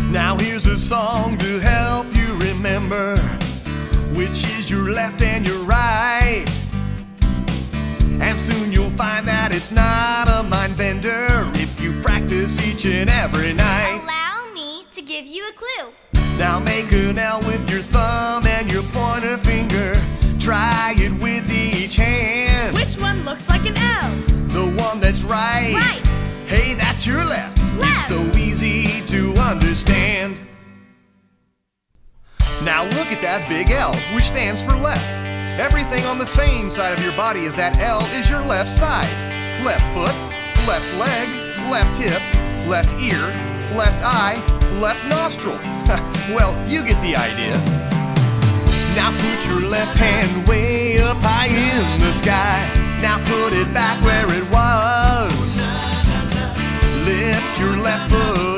Now here's a song to help you remember which is your left and your right. And soon you'll find that it's not a mind bender if you practice each and every night. Allow me to give you a clue. Now make an L with your thumb and your pointer finger. Try it with each hand. Which one looks like an L? The one that's right. Right. Hey, that's your left. Left. It's so easy to understand. Now look at that big L, which stands for left. Everything on the same side of your body as that L is your left side. Left foot, left leg, left hip, left ear, left eye, left nostril. Well, you get the idea. Now put your left hand way up high in the sky. Now put it back where it was. Lift your left foot